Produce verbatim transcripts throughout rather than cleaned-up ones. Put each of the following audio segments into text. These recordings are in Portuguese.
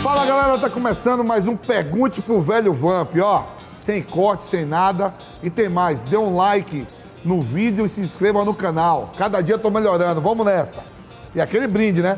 Fala galera, tá começando mais um Pergunte pro Velho Vamp, ó, sem corte, sem nada. E tem mais, dê um like no vídeo e se inscreva no canal. Cada dia eu tô melhorando, vamos nessa. E aquele brinde, né?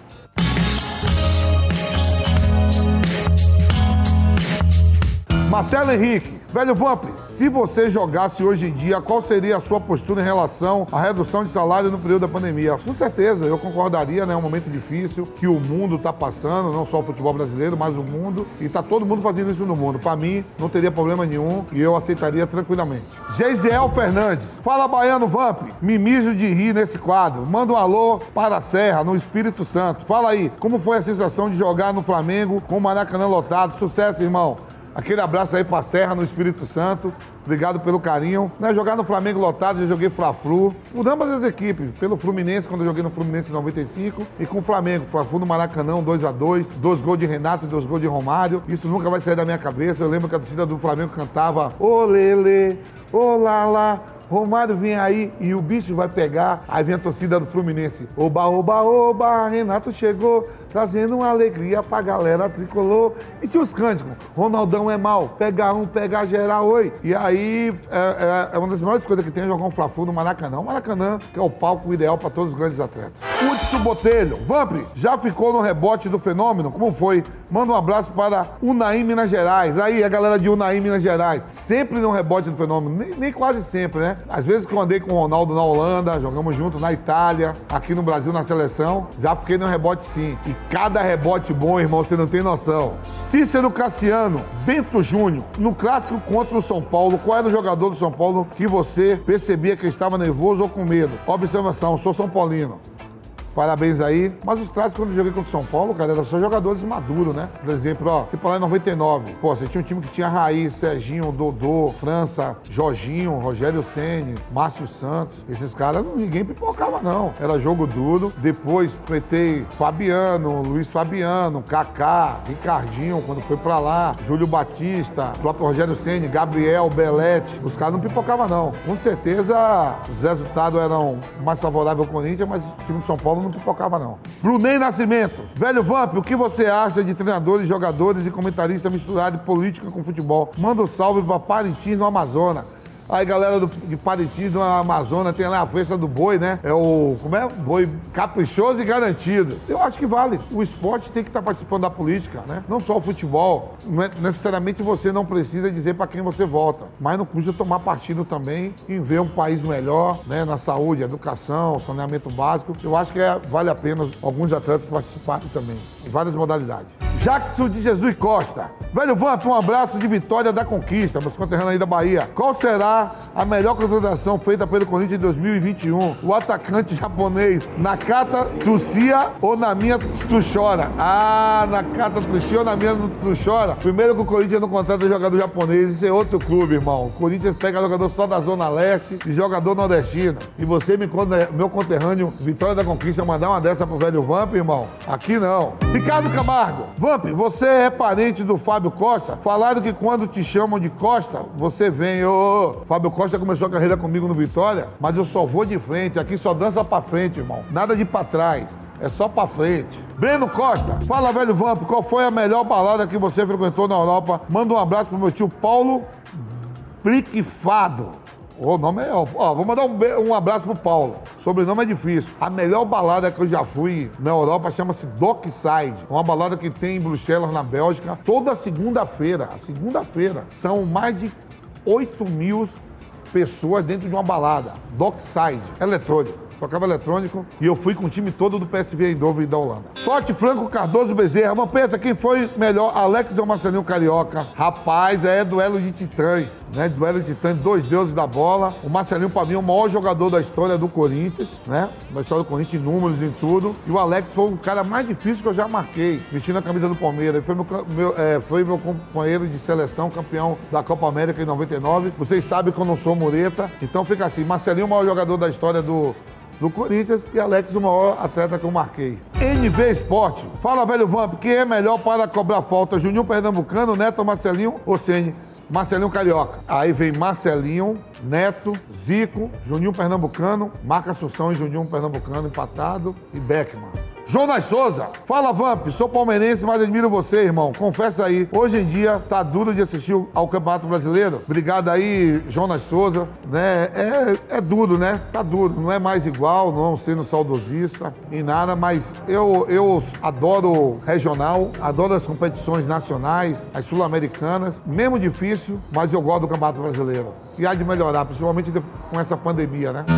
Marcelo Henrique, Velho Vamp, se você jogasse hoje em dia, qual seria a sua postura em relação à redução de salário no período da pandemia? Com certeza, eu concordaria, né? É um momento difícil que o mundo está passando, não só o futebol brasileiro, mas o mundo. E está todo mundo fazendo isso no mundo. Para mim, não teria problema nenhum e eu aceitaria tranquilamente. Geisiel Fernandes, fala Baiano Vamp, me mijo de rir nesse quadro. Manda um alô para a Serra, no Espírito Santo. Fala aí, como foi a sensação de jogar no Flamengo com o Maracanã lotado? Sucesso, irmão. Aquele abraço aí pra Serra, no Espírito Santo. Obrigado pelo carinho. Né, jogar no Flamengo lotado, já joguei Fla-Flu. Por ambas as equipes. Pelo Fluminense, quando eu joguei no Fluminense em noventa e cinco. E com o Flamengo. Fla-Flu no Maracanã, dois a dois. Dois gols de Renato e dois gols de Romário. Isso nunca vai sair da minha cabeça. Eu lembro que a torcida do Flamengo cantava ô Lele, ô Lala. Romário vem aí e o bicho vai pegar. Aí vem a torcida do Fluminense. Oba, oba, oba, Renato chegou, trazendo uma alegria pra galera tricolor. E tinha os cânticos. Ronaldão é mal, pega um, pega geral, oi. E aí é, é, é uma das melhores coisas que tem é jogar um Fla-Flu no Maracanã. O Maracanã, que é o palco ideal pra todos os grandes atletas. Hudson Botelho, Vamp, já ficou no rebote do fenômeno? Como foi? Manda um abraço para Unai, Minas Gerais. Aí, a galera de Unai, Minas Gerais. Sempre no rebote do fenômeno. Nem, nem quase sempre, né? Às vezes que eu andei com o Ronaldo na Holanda, jogamos junto na Itália, aqui no Brasil na seleção, já fiquei no rebote sim. E cada rebote bom, irmão, você não tem noção. Cícero Cassiano, Bento Júnior, no clássico contra o São Paulo, qual era o jogador do São Paulo que você percebia que estava nervoso ou com medo? Observação, sou São Paulino. Parabéns aí. Mas os clássicos, quando eu joguei contra o São Paulo, cara, eram só jogadores maduros, né? Por exemplo, ó, tipo lá em noventa e nove. Pô, você tinha um time que tinha Raiz, Serginho, Dodô, França, Jorginho, Rogério Ceni, Márcio Santos. Esses caras, ninguém pipocava, não. Era jogo duro. Depois, pretei Fabiano, Luiz Fabiano, Kaká, Ricardinho, quando foi pra lá, Júlio Batista, o próprio Rogério Ceni, Gabriel, Belete. Os caras não pipocavam, não. Com certeza, os resultados eram mais favoráveis ao Corinthians, mas o time do São Paulo não pipocava, não. Brunei Nascimento. Velho Vamp, o que você acha de treinadores, jogadores e comentaristas misturados política com futebol? Manda um salve pra Parintins, no Amazonas. Aí, galera do, de Parintins, no Amazonas, tem lá a festa do boi, né? É o, como é? Boi caprichoso e garantido. Eu acho que vale. O esporte tem que estar participando da política, né? Não só o futebol. Não é, necessariamente você não precisa dizer para quem você vota. Mas não custa tomar partido também em ver um país melhor, né? Na saúde, educação, saneamento básico. Eu acho que é, vale a pena alguns atletas participarem também. Em várias modalidades. Jackson de Jesus Costa. Velho Vamp, um abraço de Vitória da Conquista, meus conterrâneos aí da Bahia. Qual será a melhor contratação feita pelo Corinthians em dois mil e vinte e um? O atacante japonês Nakata Tsuchiya ou na minha tu chora? Ah, Nakata Tsuchiya ou na minha tu chora? Primeiro que o Corinthians não contrata jogador japonês, isso é outro clube, irmão. O Corinthians pega jogador só da Zona Leste e jogador nordestino. E você, me, meu conterrâneo Vitória da Conquista, mandar uma dessa pro Velho Vamp, irmão? Aqui não. Ricardo Camargo. Vamp, você é parente do Fábio Costa? Falaram que quando te chamam de Costa, você vem. Ô, Fábio Costa começou a carreira comigo no Vitória, mas eu só vou de frente. Aqui só dança pra frente, irmão. Nada de pra trás. É só pra frente. Breno Costa, fala Velho Vamp, qual foi a melhor balada que você frequentou na Europa? Manda um abraço pro meu tio Paulo Briquifado. O nome é... Ó, vou mandar um, um abraço pro Paulo. Sobrenome é difícil. A melhor balada que eu já fui na Europa chama-se Dockside. Uma balada que tem em Bruxelas, na Bélgica, toda segunda-feira. Segunda-feira. São mais de oito mil pessoas dentro de uma balada. Dockside. Eletrônico. Tocava eletrônico e eu fui com o time todo do P S V Eindhoven e da Holanda. Sorte Franco Cardoso Bezerra. Vampeta, quem foi melhor, Alex ou Marcelinho Carioca? Rapaz, é duelo de titãs, né? Duelo de titãs, dois deuses da bola. O Marcelinho, pra mim, é o maior jogador da história do Corinthians, né? Da história do Corinthians, em números, em tudo. E o Alex foi o cara mais difícil que eu já marquei, vestindo a camisa do Palmeiras. Ele foi meu, meu, é, foi meu companheiro de seleção, campeão da Copa América em noventa e nove. Vocês sabem que eu não sou mureta. Então fica assim, Marcelinho, o maior jogador da história do... do Corinthians e Alex, o maior atleta que eu marquei. N V Esporte. Fala, Velho Vamp, quem é melhor para cobrar falta? Juninho Pernambucano, Neto, Marcelinho ou Ceni? Marcelinho Carioca. Aí vem Marcelinho, Neto, Zico, Juninho Pernambucano, Marca Assunção e Juninho Pernambucano empatado e Beckman. Jonas Souza, fala Vamp, sou palmeirense, mas admiro você, irmão. Confessa aí, hoje em dia tá duro de assistir ao Campeonato Brasileiro. Obrigado aí, Jonas Souza. Né? É, é duro, né? Tá duro, não é mais igual, não sendo saudosista em nada, mas eu, eu adoro regional, adoro as competições nacionais, as sul-americanas, mesmo difícil, mas eu gosto do Campeonato Brasileiro. E há de melhorar, principalmente com essa pandemia, né?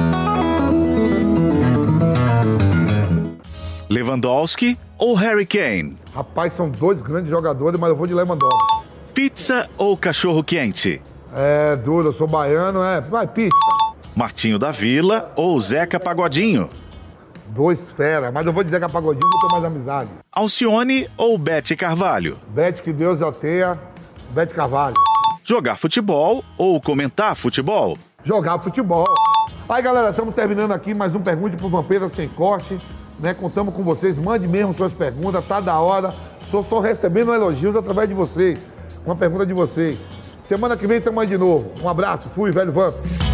Lewandowski ou Harry Kane? Rapaz, são dois grandes jogadores, mas eu vou de Lewandowski. Pizza ou cachorro-quente? É duro, eu sou baiano, é. Vai, pizza. Martinho da Vila ou Zeca Pagodinho? Dois fera, mas eu vou dizer que a Pagodinho eu tenho mais amizade. Alcione ou Bete Carvalho? Bete, que Deus o tenha, Bete Carvalho. Jogar futebol ou comentar futebol? Jogar futebol. Aí, galera, estamos terminando aqui mais um Pergunte pro Vampeta Sem Corte. Né? Contamos com vocês, mande mesmo suas perguntas, tá da hora. Só estou recebendo elogios através de vocês, uma pergunta de vocês. Semana que vem estamos aí de novo. Um abraço, fui, velho Vamp.